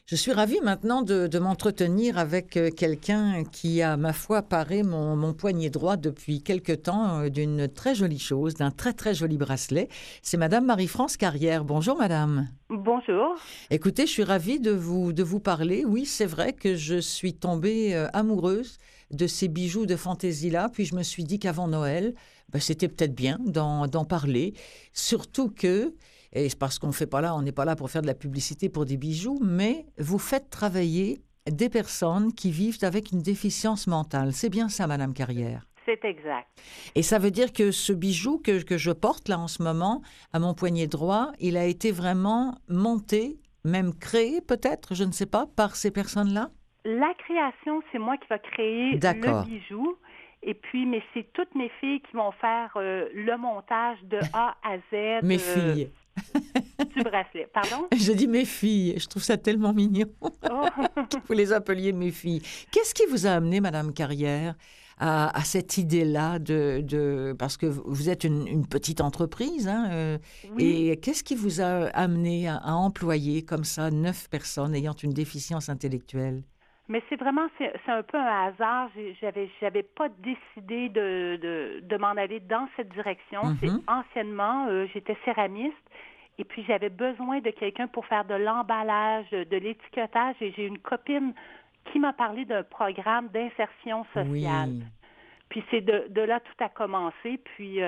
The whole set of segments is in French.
Je suis ravie maintenant de m'entretenir avec quelqu'un qui a, ma foi, paré mon poignet droit depuis quelque temps d'une très jolie chose, d'un très, très joli bracelet. C'est Madame Marie-France Carrière. Bonjour, Madame. Bonjour. Écoutez, je suis ravie de vous parler. Oui, c'est vrai que je suis tombée amoureuse de ces bijoux de fantaisie-là. Puis je me suis dit qu'avant Noël, c'était peut-être bien d'en parler. Surtout que, et c'est parce on n'est pas là pour faire de la publicité pour des bijoux, mais vous faites travailler des personnes qui vivent avec une déficience mentale. C'est bien ça, Madame Carrière. C'est exact. Et ça veut dire que ce bijou que je porte là en ce moment, à mon poignet droit, il a été vraiment monté, même créé peut-être, je ne sais pas, par ces personnes-là? La création, c'est moi qui va créer le D'accord. bijou. Et puis, mais c'est toutes mes filles qui vont faire le montage de A à Z Mes filles. du bracelet. Pardon? Je dis mes filles, je trouve ça tellement mignon Oh. que vous les appeliez mes filles. Qu'est-ce qui vous a amené, Madame Carrière, à cette idée-là parce que vous êtes une petite entreprise, hein, Oui, et qu'est-ce qui vous a amené à employer comme ça 9 personnes ayant une déficience intellectuelle? mais c'est un peu un hasard. J'avais pas décidé de m'en aller dans cette direction. C'est Mhm. anciennement, j'étais céramiste. Et puis, j'avais besoin de quelqu'un pour faire de l'emballage, de l'étiquetage. Et j'ai une copine qui m'a parlé d'un programme d'insertion sociale. Oui. Puis, c'est de là tout a commencé. Puis,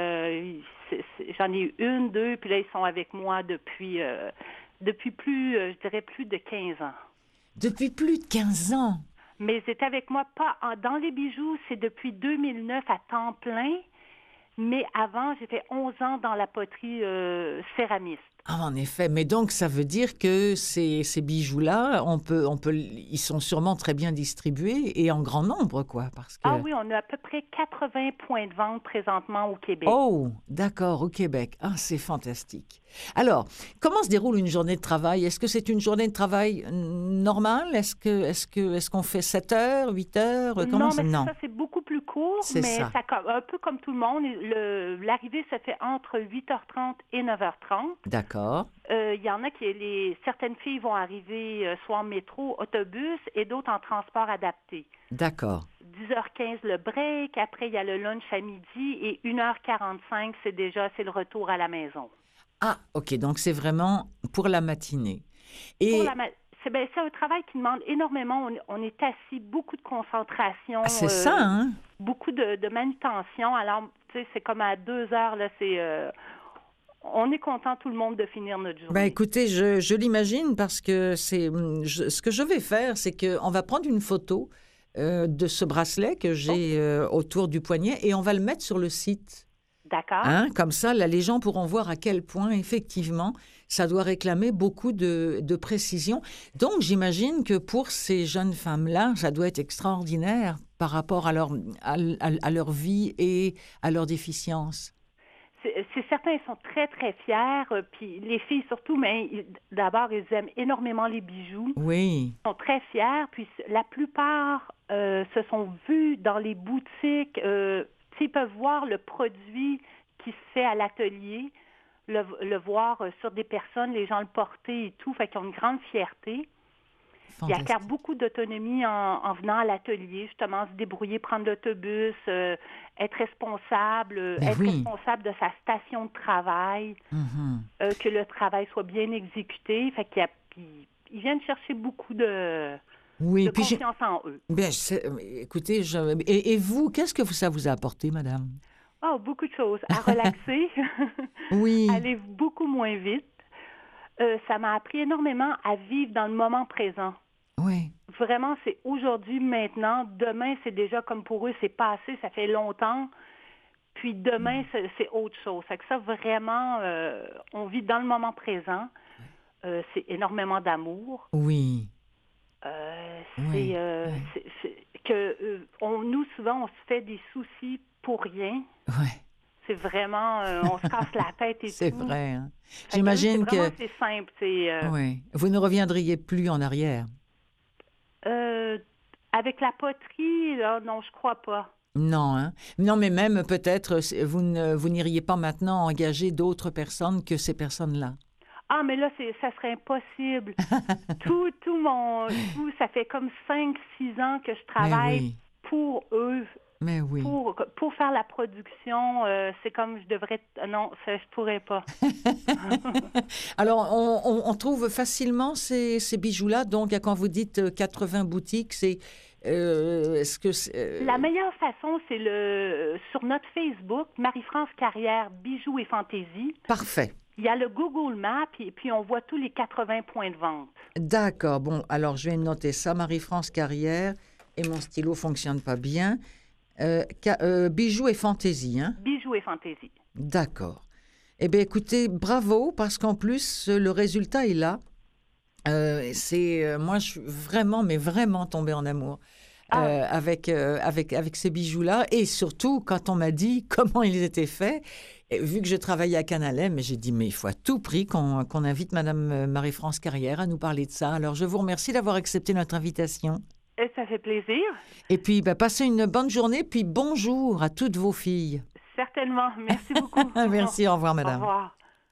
j'en ai eu une, deux, puis là, ils sont avec moi depuis plus, je dirais, plus de 15 ans. Depuis plus de 15 ans. Mais ils étaient avec moi pas dans les bijoux, c'est depuis 2009 à temps plein. Mais avant, j'ai fait 11 ans dans la poterie céramiste. Ah, en effet, mais donc ça veut dire que ces bijoux-là, ils sont sûrement très bien distribués et en grand nombre, quoi, parce Ah que... oui, on a à peu près 80 points de vente présentement au Québec. Oh, d'accord, au Québec. Ah, c'est fantastique. Alors, comment se déroule une journée de travail? Est-ce que c'est une journée de travail normale? Est-ce qu'on fait 7 heures, 8 heures? Comment Non, c'est? mais c'est Non, ça, c'est beaucoup plus court, c'est mais ça. ça, un peu comme tout le monde, l'arrivée se fait entre 8h30 et 9h30. D'accord, Il y en a certaines filles vont arriver soit en métro, autobus, et d'autres en transport adapté. d'accord. 10h15 le break, après il y a le lunch à midi, et 1h45, c'est le retour à la maison. Ah, OK, donc c'est vraiment pour la matinée. Pour Et c'est un travail qui demande énormément. On est assis, beaucoup de concentration, ah, c'est ça, hein? beaucoup de manutention. Alors, tu sais, c'est comme à 2 heures, là, on est content, tout le monde, de finir notre Ben journée. écoutez, je l'imagine parce que ce que je vais faire, c'est qu'on va prendre une photo de ce bracelet que Oh, j'ai autour du poignet et on va le mettre sur le site. d'accord. Hein? Comme ça, là, les gens pourront voir à quel point, effectivement, ça doit réclamer beaucoup de précision. Donc, j'imagine que pour ces jeunes femmes-là, ça doit être extraordinaire par rapport à leur vie et à leur déficience. C'est certain, ils sont très, très fiers. Puis les filles surtout, mais d'abord, ils aiment énormément les bijoux. Oui, Ils sont très fiers. Puis la plupart se sont vus dans les boutiques. Ils peuvent voir le produit qui se fait à l'atelier, le voir sur des personnes, les gens le porter et tout. Fait qu'ils ont une grande fierté. Ils acquièrent fantastique. beaucoup d'autonomie en venant à l'atelier, justement, se débrouiller, prendre l'autobus, Ben être oui. responsable de sa station de travail, Mhm. que le travail soit bien exécuté. Fait ils viennent chercher beaucoup Oui, de puis confiance en eux. ben, écoutez, et vous, qu'est-ce que ça vous a apporté, madame? Oh, beaucoup de choses. À relaxer, Oui, aller beaucoup moins vite. Ça m'a appris énormément à vivre dans le moment présent. oui. Vraiment, c'est aujourd'hui, maintenant. Demain, c'est déjà comme pour eux, c'est passé, ça fait longtemps. Puis demain, c'est autre chose. Fait que ça, vraiment, on vit dans le moment présent. C'est énormément d'amour. Oui, C'est oui, que nous, souvent, on se fait des soucis pour rien. oui, C'est vraiment, on se casse la tête et c'est tout. vrai, hein. Fait que eux, J'imagine que, c'est simple. oui, vous ne reviendriez plus en arrière. Euh, avec la poterie, là, non, je crois pas. Non, hein. Non, mais même peut-être, vous n'iriez pas maintenant engager d'autres personnes que ces personnes-là. Ah, mais là, ça serait impossible. Ça fait comme 5, 6 ans que je Mais travaille oui, pour eux, mais oui. pour faire la production. C'est comme je devrais... Non, ça, je pourrais pas. Alors, on trouve facilement ces bijoux-là. Donc, quand vous dites 80 boutiques, est-ce que La meilleure façon, c'est sur notre Facebook, Marie-France Carrière, Bijoux et Fantaisie. parfait. Il y a le Google Maps et puis on voit tous les 80 points de vente. D'accord. Bon, alors je vais noter ça, Marie-France Carrière, et mon stylo fonctionne pas bien. Bijoux et fantaisie, hein? Bijoux et Fantaisie. D'accord. Eh bien, écoutez, bravo, parce qu'en plus, le résultat est là. Moi, je suis vraiment, mais vraiment tombée en amour avec ces bijoux-là. Et surtout, quand on m'a dit comment ils étaient faits, et vu que je travaillais à Canalem, j'ai dit, mais il faut à tout prix qu'on invite Madame Marie-France Carrière à nous parler de ça. Alors, je vous remercie d'avoir accepté notre invitation. Et ça fait plaisir. Et puis, passez une bonne journée, puis bonjour à toutes vos filles. Certainement. Merci beaucoup. Merci, au revoir, Au Madame. revoir.